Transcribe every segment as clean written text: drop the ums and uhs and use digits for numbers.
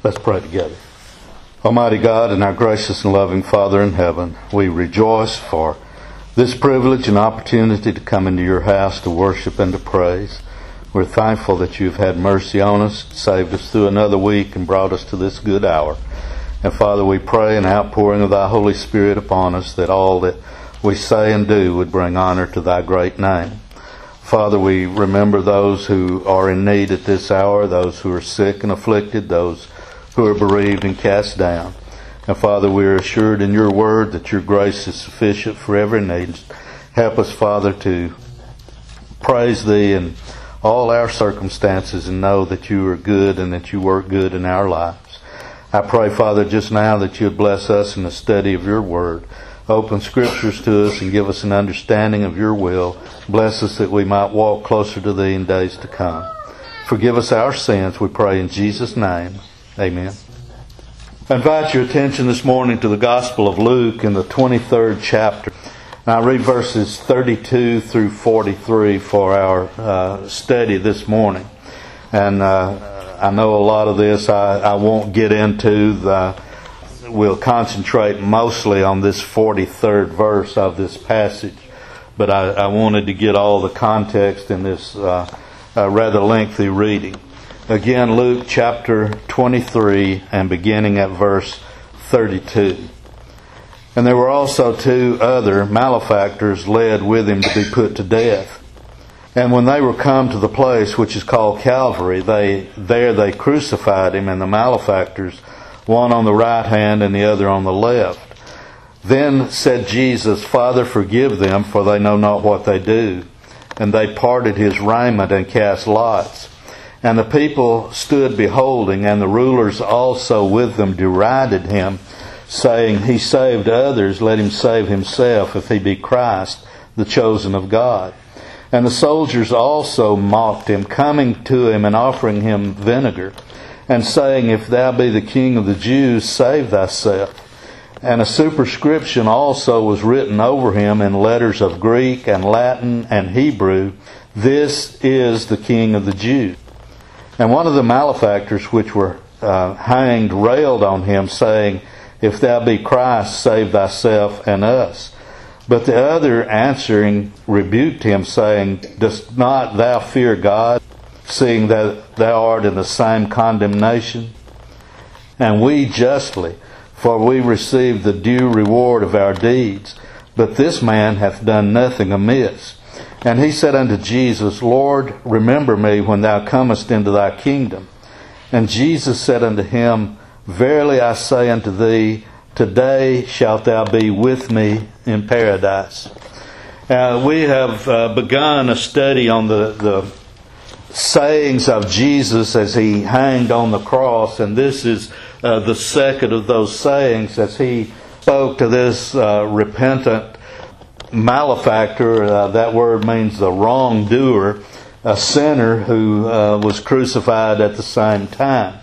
Let's pray together. Almighty God and our gracious and loving Father in heaven, we rejoice for this privilege and opportunity to come into your house to worship and to praise. We're thankful that you've had mercy on us, saved us through another week, and brought us to this good hour. And Father, we pray an outpouring of thy Holy Spirit upon us, that all that we say and do would bring honor to thy great name. Father, we remember those who are in need at this hour, those who are sick and afflicted, those who are bereaved and cast down. And Father, we are assured in your word that your grace is sufficient for every need. Help us, Father, to praise thee in all our circumstances and know that you are good and that you work good in our lives. I pray, Father, just now that you would bless us in the study of your word. Open scriptures to us and give us an understanding of your will. Bless us that we might walk closer to thee in days to come. Forgive us our sins, we pray in Jesus' name. Amen. I invite your attention this morning to the Gospel of Luke in the 23rd chapter. I read verses 32 through 43 for our study this morning. And I know a lot of this I won't get into. We'll concentrate mostly on this 43rd verse of this passage. But I wanted to get all the context in this rather lengthy reading. Again, Luke chapter 23 and beginning at verse 32. And there were also two other malefactors led with him to be put to death. And when they were come to the place which is called Calvary, they crucified him, and the malefactors, one on the right hand and the other on the left. Then said Jesus, Father, forgive them, for they know not what they do. And they parted his raiment and cast lots. And the people stood beholding, and the rulers also with them derided him, saying, He saved others, let him save himself, if he be Christ, the chosen of God. And the soldiers also mocked him, coming to him and offering him vinegar, and saying, If thou be the King of the Jews, save thyself. And a superscription also was written over him in letters of Greek and Latin and Hebrew, This is the King of the Jews. And one of the malefactors which were hanged railed on him, saying, If thou be Christ, save thyself and us. But the other answering rebuked him, saying, Dost not thou fear God, seeing that thou art in the same condemnation? And we justly, for we receive the due reward of our deeds. But this man hath done nothing amiss. And he said unto Jesus, Lord, remember me when thou comest into thy kingdom. And Jesus said unto him, Verily I say unto thee, today shalt thou be with me in paradise. We have begun a study on the sayings of Jesus as he hanged on the cross. And this is the second of those sayings as he spoke to this repentant malefactor. That word means the wrongdoer, a sinner who was crucified at the same time.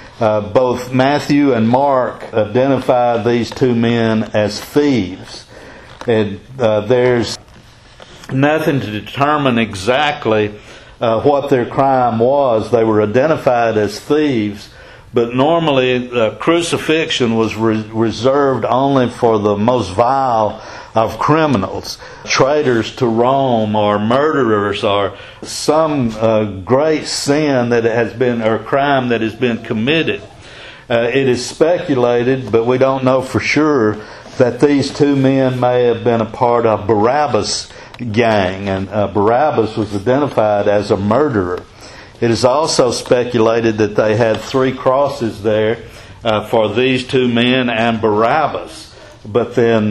Both Matthew and Mark identify these two men as thieves. And there's nothing to determine exactly what their crime was. They were identified as thieves, but normally crucifixion was reserved only for the most vile of criminals, traitors to Rome, or murderers, or some great sin that has been, or crime that has been committed. It is speculated, but we don't know for sure, that these two men may have been a part of Barabbas' gang, and Barabbas was identified as a murderer. It is also speculated that they had 3 crosses there for these two men and Barabbas. But then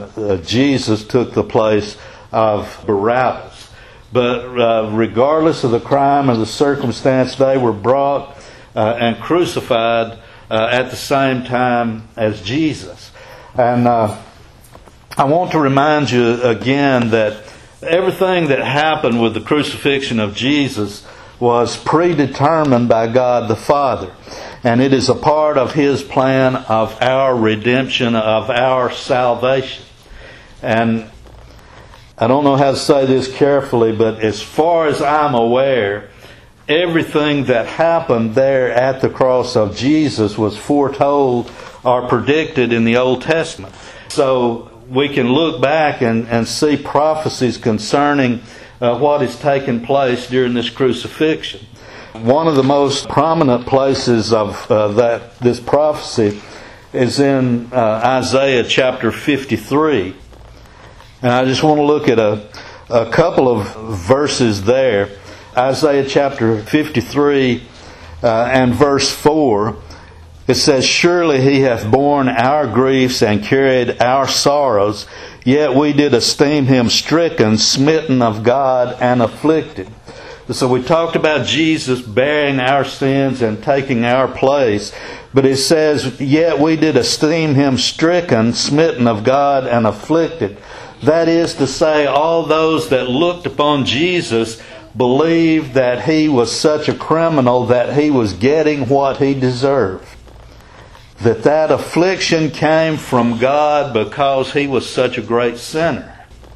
Jesus took the place of Barabbas. But regardless of the crime or the circumstance, they were brought and crucified at the same time as Jesus. And I want to remind you again that everything that happened with the crucifixion of Jesus was predetermined by God the Father. And it is a part of His plan of our redemption, of our salvation. And I don't know how to say this carefully, but as far as I'm aware, everything that happened there at the cross of Jesus was foretold or predicted in the Old Testament. So we can look back and see prophecies concerning what is taking place during this crucifixion. One of the most prominent places of this prophecy is in Isaiah chapter 53. And I just want to look at a couple of verses there. Isaiah chapter 53 and verse 4, it says, "Surely He hath borne our griefs and carried our sorrows, yet we did esteem Him stricken, smitten of God, and afflicted." So we talked about Jesus bearing our sins and taking our place. But it says, "Yet we did esteem Him stricken, smitten of God, and afflicted." That is to say, all those that looked upon Jesus believed that He was such a criminal that He was getting what He deserved. That affliction came from God because He was such a great sinner.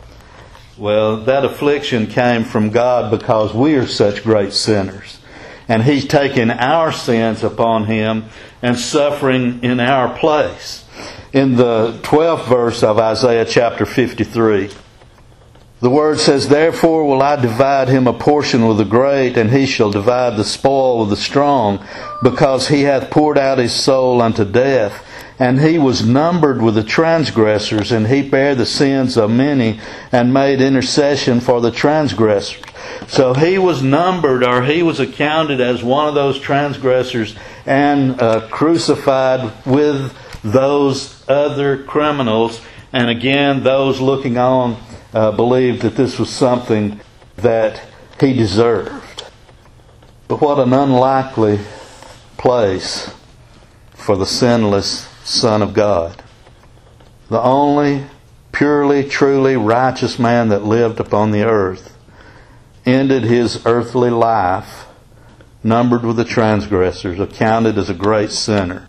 Well, that affliction came from God because we are such great sinners. And He's taken our sins upon Him and suffering in our place. In the 12th verse of Isaiah chapter 53, the Word says, "Therefore will I divide him a portion with the great, and he shall divide the spoil with the strong, because he hath poured out his soul unto death. And he was numbered with the transgressors, and he bare the sins of many, and made intercession for the transgressors." So he was numbered, or he was accounted as one of those transgressors and crucified with those other criminals. And again, those looking on believed that this was something that he deserved. But what an unlikely place for the sinless Son of God. The only purely, truly righteous man that lived upon the earth ended his earthly life numbered with the transgressors, accounted as a great sinner,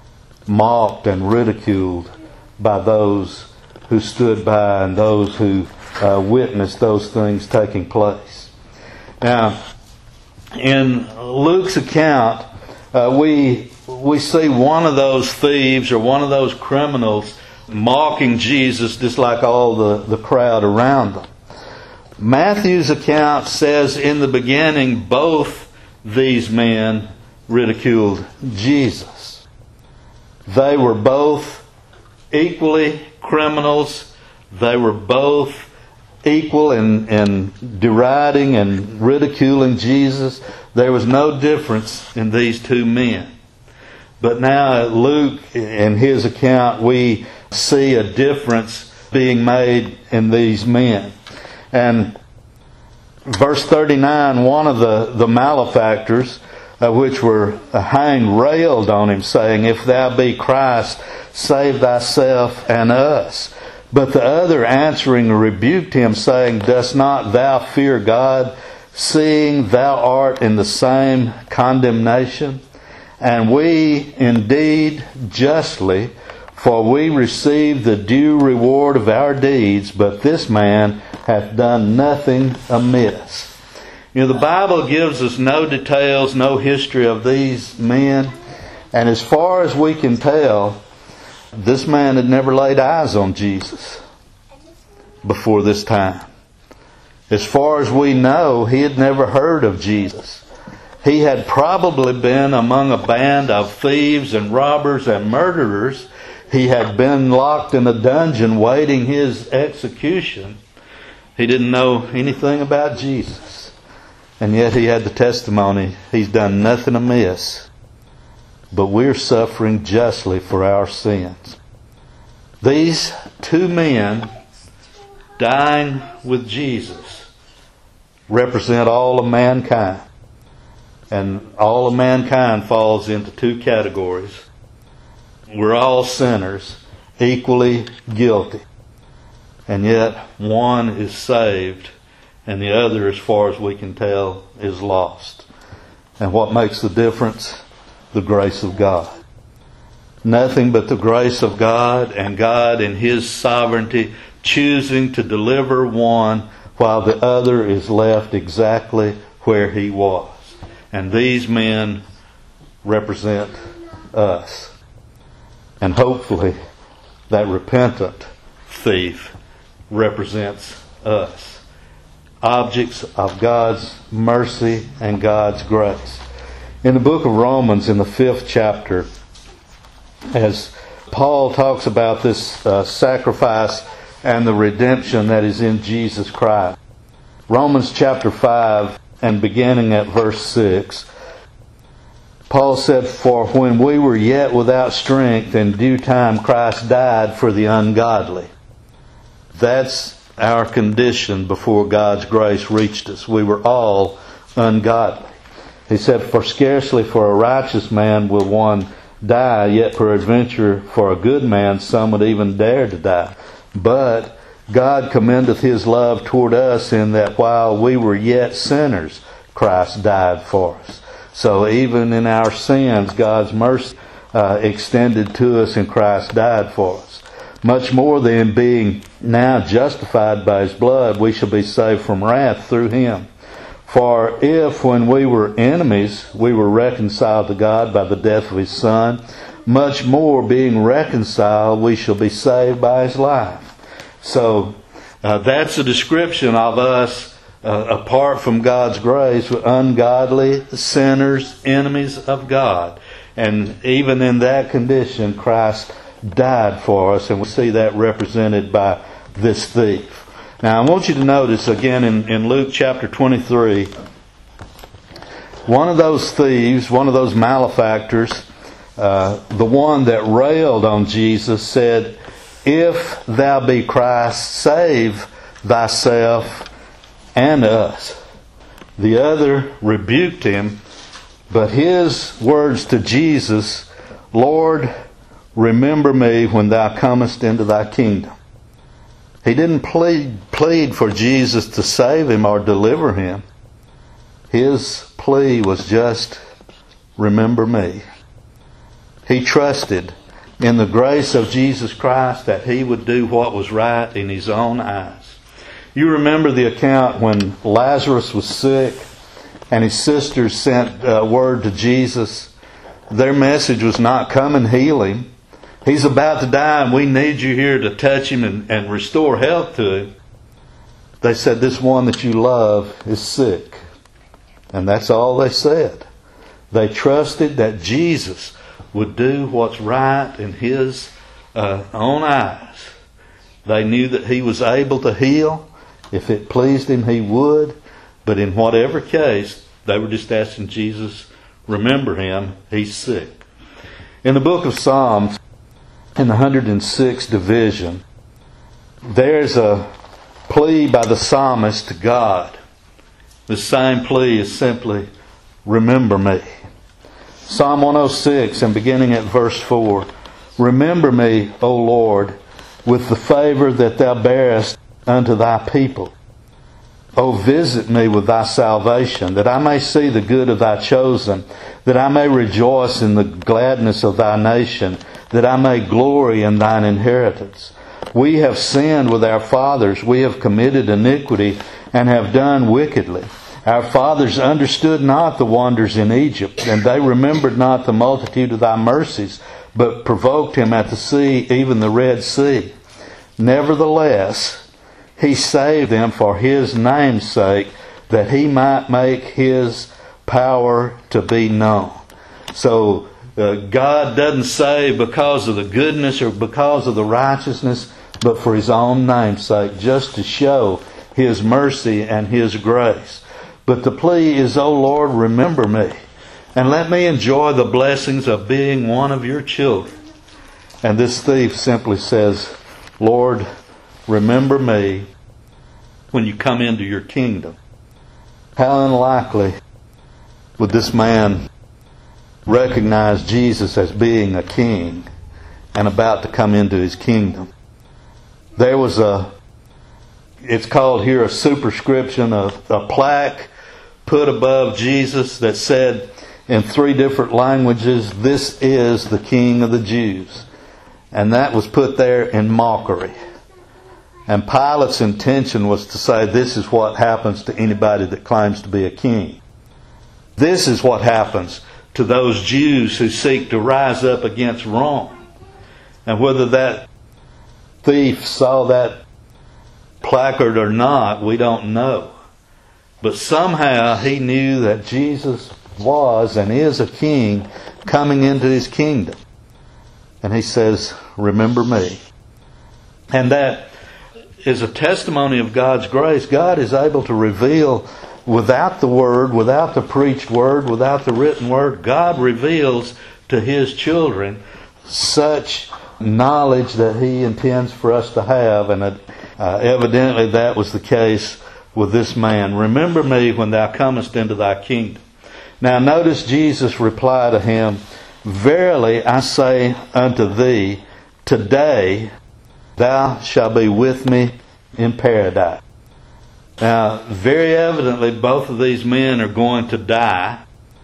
mocked and ridiculed by those who stood by and those who witnessed those things taking place. Now, in Luke's account, we see one of those thieves or one of those criminals mocking Jesus just like all the crowd around them. Matthew's account says in the beginning both these men ridiculed Jesus. They were both equally criminals. They were both equal in deriding and ridiculing Jesus. There was no difference in these two men. But now Luke, in his account, we see a difference being made in these men. And verse 39, one of the malefactors, which were hanged, railed on him, saying, "If thou be Christ, save thyself and us." But the other answering rebuked him, saying, "Dost not thou fear God, seeing thou art in the same condemnation? And we indeed justly, for we receive the due reward of our deeds, but this man hath done nothing amiss." You know, the Bible gives us no details, no history of these men. And as far as we can tell, this man had never laid eyes on Jesus before this time. As far as we know, he had never heard of Jesus. He had probably been among a band of thieves and robbers and murderers. He had been locked in a dungeon waiting his execution. He didn't know anything about Jesus. And yet he had the testimony, he's done nothing amiss. But we're suffering justly for our sins. These two men dying with Jesus represent all of mankind. And all of mankind falls into two categories. We're all sinners, equally guilty. And yet one is saved and the other, as far as we can tell, is lost. And what makes the difference? The grace of God. Nothing but the grace of God, and God in His sovereignty choosing to deliver one while the other is left exactly where he was. And these men represent us. And hopefully that repentant thief represents us. Objects of God's mercy and God's grace. In the book of Romans, in the 5th chapter, as Paul talks about this sacrifice and the redemption that is in Jesus Christ. Romans chapter 5 and beginning at verse 6, Paul said, "For when we were yet without strength, in due time Christ died for the ungodly." That's our condition before God's grace reached us. We were all ungodly. He said, "For scarcely for a righteous man will one die, yet peradventure for a good man some would even dare to die. But God commendeth His love toward us, in that while we were yet sinners, Christ died for us." So even in our sins, God's mercy extended to us, and Christ died for us. Much more then, being now justified by His blood, we shall be saved from wrath through Him. For if, when we were enemies, we were reconciled to God by the death of His Son, much more, being reconciled, we shall be saved by His life. So that's a description of us apart from God's grace, ungodly, sinners, enemies of God. And even in that condition, Christ died for us, and we see that represented by this thief. Now, I want you to notice again in Luke chapter 23, one of those thieves, one of those malefactors, the one that railed on Jesus, said, "If thou be Christ, save thyself and us." The other rebuked him, but his words to Jesus, "Lord, remember me when thou comest into thy kingdom." He didn't plead for Jesus to save him or deliver him. His plea was just, "Remember me." He trusted in the grace of Jesus Christ that He would do what was right in His own eyes. You remember the account when Lazarus was sick and his sisters sent word to Jesus. Their message was not, "Come and heal him. He's about to die and we need you here to touch him and restore health to him." They said, "This one that you love is sick." And that's all they said. They trusted that Jesus would do what's right in His own eyes. They knew that He was able to heal. If it pleased Him, He would. But in whatever case, they were just asking Jesus, "Remember him, he's sick." In the book of Psalms, in the 106th division, there's a plea by the psalmist to God. The same plea is simply, "Remember me." Psalm 106 and beginning at verse 4, "Remember me, O Lord, with the favor that thou bearest unto thy people. O visit me with thy salvation, that I may see the good of thy chosen, that I may rejoice in the gladness of thy nation, that I may glory in thine inheritance. We have sinned with our fathers, we have committed iniquity, and have done wickedly. Our fathers understood not the wonders in Egypt, and they remembered not the multitude of thy mercies, but provoked him at the sea, even the Red Sea. Nevertheless, He saved them for His name's sake, that He might make His power to be known." So God doesn't save because of the goodness or because of the righteousness, but for His own name's sake, just to show His mercy and His grace. But the plea is, "O Lord, remember me, and let me enjoy the blessings of being one of your children." And this thief simply says, "Lord, remember me when you come into your kingdom." How unlikely would this man recognize Jesus as being a king and about to come into His kingdom? There was it's called here a superscription, a plaque put above Jesus that said in 3 different languages, "This is the King of the Jews." And that was put there in mockery. And Pilate's intention was to say, this is what happens to anybody that claims to be a king. This is what happens to those Jews who seek to rise up against Rome. And whether that thief saw that placard or not, we don't know. But somehow he knew that Jesus was and is a king coming into his kingdom. And he says, remember me. And that is a testimony of God's grace. God is able to reveal without the Word, without the preached Word, without the written Word. God reveals to His children such knowledge that He intends for us to have. And evidently that was the case with this man. Remember me when thou comest into thy kingdom. Now notice Jesus replied to him, verily I say unto thee, today thou shalt be with me in paradise. Now, very evidently, both of these men are going to die.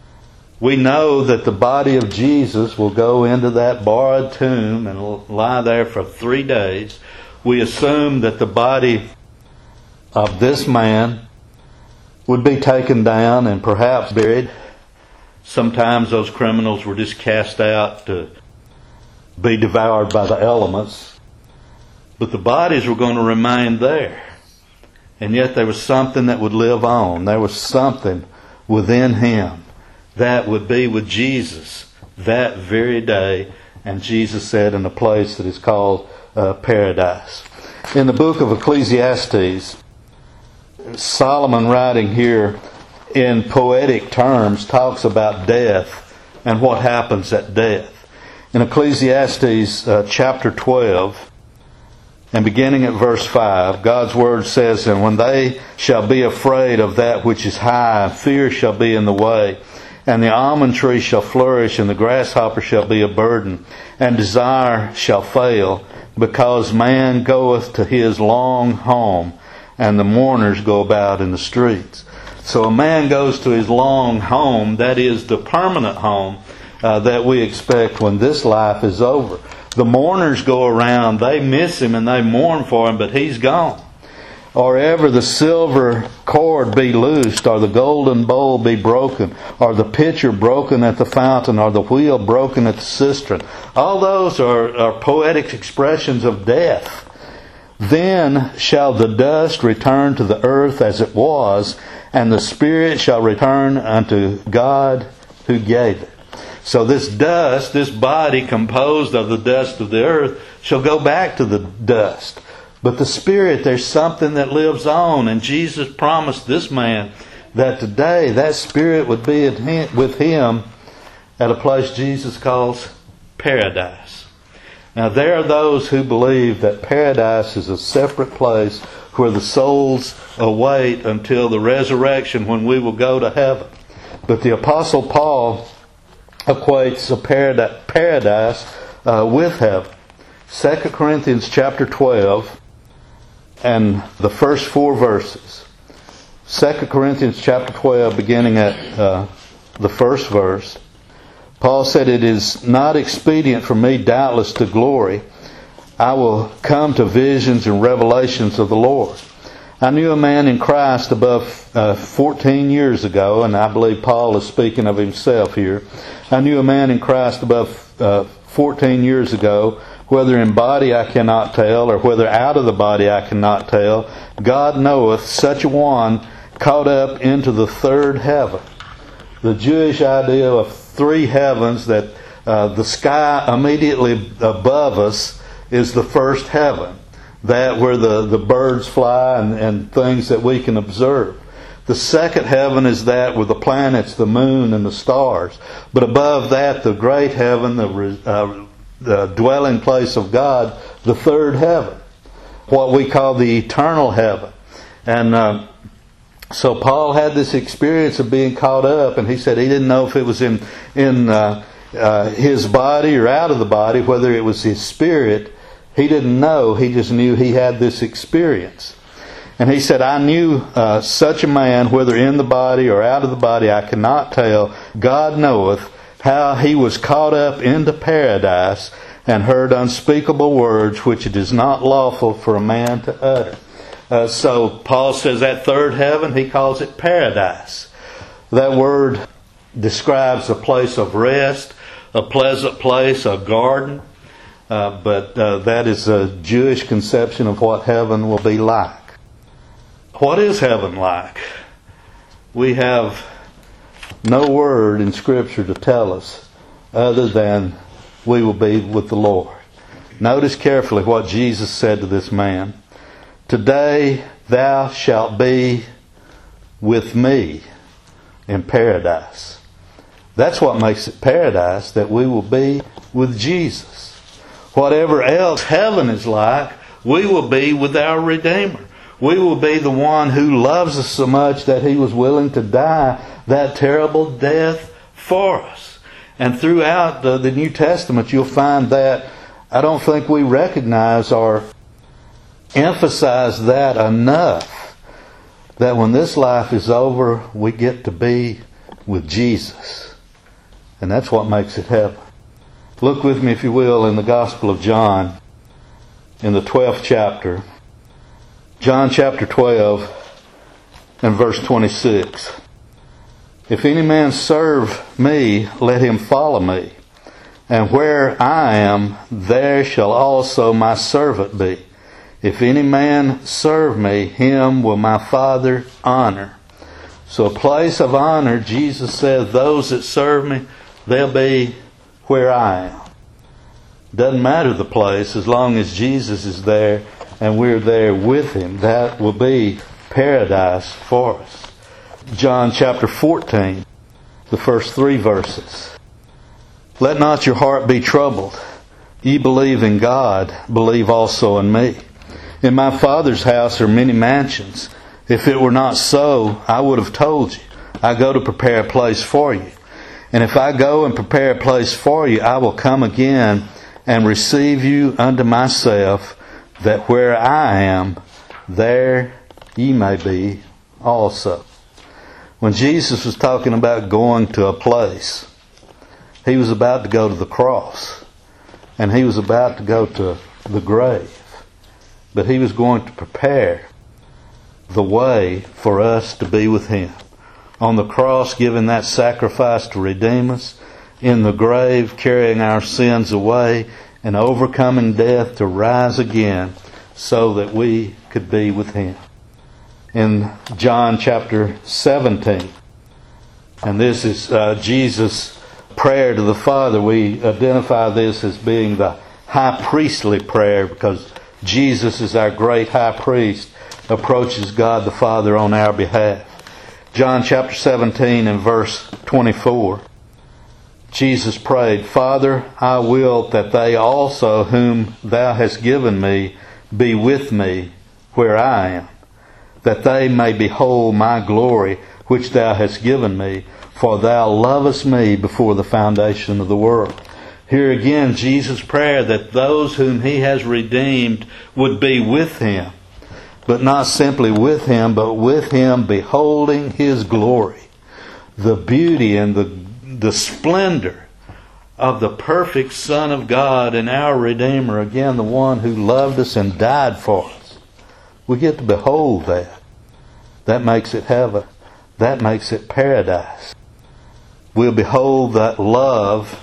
We know that the body of Jesus will go into that borrowed tomb and lie there for 3 days. We assume that the body of this man would be taken down and perhaps buried. Sometimes those criminals were just cast out to be devoured by the elements. But the bodies were going to remain there. And yet there was something that would live on. There was something within him that would be with Jesus that very day. And Jesus said in a place that is called paradise. In the book of Ecclesiastes, Solomon, writing here in poetic terms, talks about death and what happens at death. In Ecclesiastes chapter 12, and beginning at verse 5, God's Word says, and when they shall be afraid of that which is high, fear shall be in the way, and the almond tree shall flourish, and the grasshopper shall be a burden, and desire shall fail, because man goeth to his long home, and the mourners go about in the streets. So a man goes to his long home, that is the permanent home that we expect when this life is over. The mourners go around, they miss him and they mourn for him, but he's gone. Or ever the silver cord be loosed, or the golden bowl be broken, or the pitcher broken at the fountain, or the wheel broken at the cistern. All those are poetic expressions of death. Then shall the dust return to the earth as it was, and the spirit shall return unto God who gave it. So this dust, this body composed of the dust of the earth, shall go back to the dust. But the spirit, there's something that lives on. And Jesus promised this man that today that spirit would be with him at a place Jesus calls paradise. Now there are those who believe that paradise is a separate place where the souls await until the resurrection when we will go to heaven. But the Apostle Paul equates a paradise with heaven. 2 Corinthians chapter 12 and the first 4 verses. 2 Corinthians chapter 12 beginning at the first verse. Paul said, it is not expedient for me doubtless to glory. I will come to visions and revelations of the Lord. I knew a man in Christ above 14 years ago, and I believe Paul is speaking of himself here. I knew a man in Christ above 14 years ago, whether in body I cannot tell, or whether out of the body I cannot tell. God knoweth, such a one caught up into the third heaven. The Jewish idea of 3 heavens, that the sky immediately above us is the first heaven. That where the birds fly and things that we can observe. The second heaven is that with the planets, the moon, and the stars. But above that, the great heaven, the dwelling place of God, the third heaven. What we call the eternal heaven. And so Paul had this experience of being caught up, and he said he didn't know if it was in his body or out of the body, whether it was his spirit. He didn't know. He just knew he had this experience. And he said, I knew such a man, whether in the body or out of the body, I cannot tell. God knoweth how he was caught up into paradise and heard unspeakable words which it is not lawful for a man to utter. So Paul says that third heaven, he calls it paradise. That word describes a place of rest, a pleasant place, a garden. But that is a Jewish conception of what heaven will be like. What is heaven like? We have no word in Scripture to tell us other than we will be with the Lord. Notice carefully what Jesus said to this man. Today thou shalt be with me in paradise. That's what makes it paradise, that we will be with Jesus. Whatever else heaven is like, we will be with our Redeemer. We will be the one who loves us so much that He was willing to die that terrible death for us. And throughout the New Testament, you'll find that I don't think we recognize or emphasize that enough, that when this life is over, we get to be with Jesus. And that's what makes it heaven. Look with me, if you will, in the Gospel of John, in the 12th chapter. John chapter 12 and verse 26. If any man serve me, let him follow me. And where I am, there shall also my servant be. If any man serve me, him will my Father honor. So a place of honor, Jesus says, those that serve me, they'll be where I am. Doesn't matter the place, as long as Jesus is there and we're there with Him. That will be paradise for us. John chapter 14, the first 3 verses. Let not your heart be troubled. Ye believe in God, believe also in me. In my Father's house are many mansions. If it were not so, I would have told you. I go to prepare a place for you. And if I go and prepare a place for you, I will come again and receive you unto myself, that where I am, there ye may be also. When Jesus was talking about going to a place, He was about to go to the cross, and He was about to go to the grave. But He was going to prepare the way for us to be with Him. On the cross, giving that sacrifice to redeem us. In the grave, carrying our sins away and overcoming death to rise again so that we could be with Him. In John chapter 17, and this is Jesus' prayer to the Father. We identify this as being the high priestly prayer because Jesus is our great high priest, approaches God the Father on our behalf. John chapter 17 and verse 24. Jesus prayed, Father, I will that they also whom Thou hast given me be with me where I am, that they may behold my glory which Thou hast given me, for Thou lovest me before the foundation of the world. Here again, Jesus' prayer that those whom He has redeemed would be with Him. But not simply with Him, but with Him beholding His glory. The beauty and the splendor of the perfect Son of God and our Redeemer. Again, the one who loved us and died for us. We get to behold that. That makes it heaven. That makes it paradise. We'll behold that love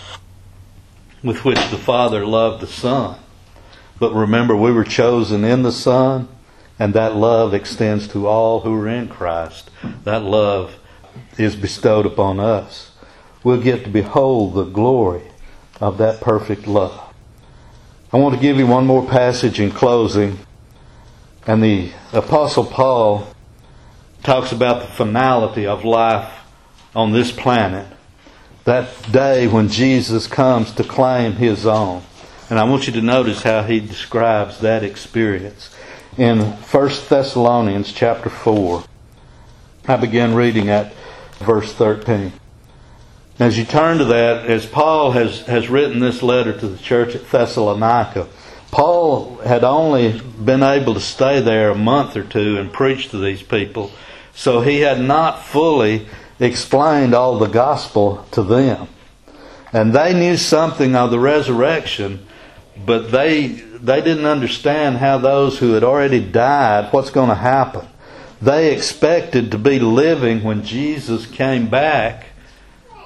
with which the Father loved the Son. But remember, we were chosen in the Son, and that love extends to all who are in Christ. That love is bestowed upon us. We'll get to behold the glory of that perfect love. I want to give you one more passage in closing. And the Apostle Paul talks about the finality of life on this planet. That day when Jesus comes to claim His own. And I want you to notice how he describes that experience. In 1 Thessalonians chapter 4, I began reading at verse 13. As you turn to that, as Paul has written this letter to the church at Thessalonica, Paul had only been able to stay there a month or two and preach to these people, so he had not fully explained all the gospel to them. And they knew something of the resurrection, but they didn't understand how those who had already died, what's going to happen. They expected to be living when Jesus came back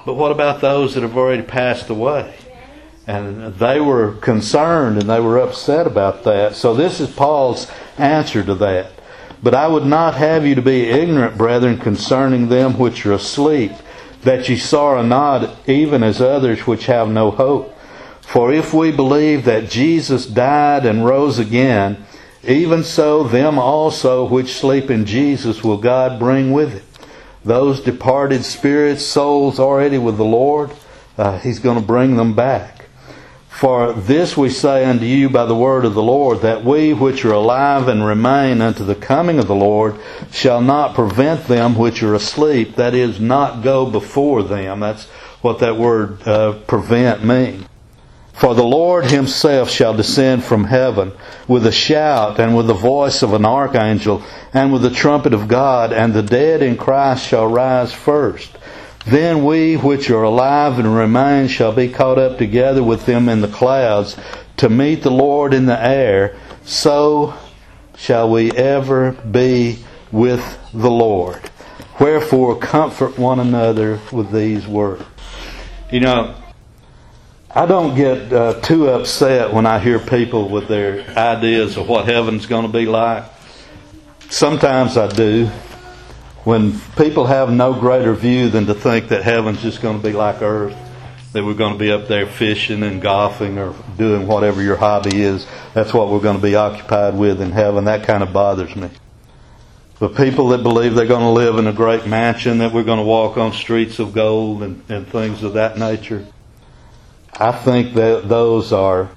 But what about those that have already passed away? And they were concerned and they were upset about that. So this is Paul's answer to that. But I would not have you to be ignorant, brethren, concerning them which are asleep, that ye sorrow not, even as others which have no hope. For if we believe that Jesus died and rose again, even so them also which sleep in Jesus will God bring with Him. Those departed spirits, souls already with the Lord, He's going to bring them back. For this we say unto you by the word of the Lord, that we which are alive and remain unto the coming of the Lord shall not prevent them which are asleep, that is, not go before them. That's what that word prevent means. For the Lord Himself shall descend from heaven with a shout, and with the voice of an archangel, and with the trumpet of God, and the dead in Christ shall rise first. Then we which are alive and remain shall be caught up together with them in the clouds to meet the Lord in the air. So shall we ever be with the Lord. Wherefore comfort one another with these words. You know, I don't get too upset when I hear people with their ideas of what heaven's going to be like. Sometimes I do. When people have no greater view than to think that heaven's just going to be like earth, that we're going to be up there fishing and golfing or doing whatever your hobby is, that's what we're going to be occupied with in heaven, that kind of bothers me. But people that believe they're going to live in a great mansion, that we're going to walk on streets of gold and things of that nature, I think that those are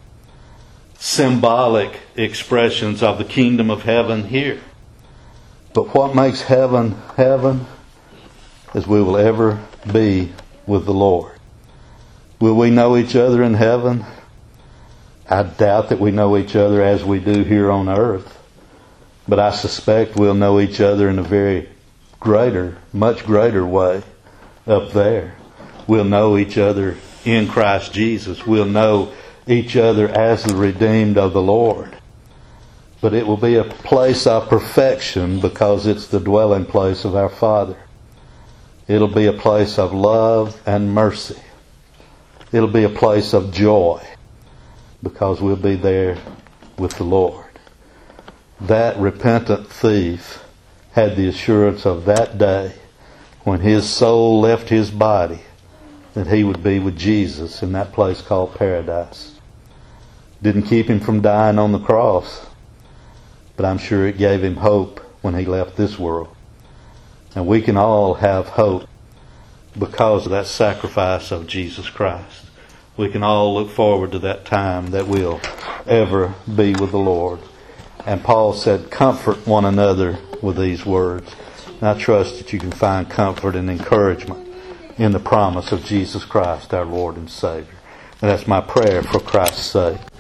symbolic expressions of the kingdom of heaven here. But what makes heaven heaven is we will ever be with the Lord. Will we know each other in heaven? I doubt that we know each other as we do here on earth. But I suspect we'll know each other in a very greater, much greater way up there. We'll know each other in Christ Jesus. We'll know each other as the redeemed of the Lord. But it will be a place of perfection because it's the dwelling place of our Father. It'll be a place of love and mercy. It'll be a place of joy because we'll be there with the Lord. That repentant thief had the assurance of that day when his soul left his body that he would be with Jesus in that place called paradise. Didn't keep him from dying on the cross, but I'm sure it gave him hope when he left this world. And we can all have hope because of that sacrifice of Jesus Christ. We can all look forward to that time that we'll ever be with the Lord. And Paul said, comfort one another with these words. And I trust that you can find comfort and encouragement in the promise of Jesus Christ, our Lord and Savior. And that's my prayer for Christ's sake.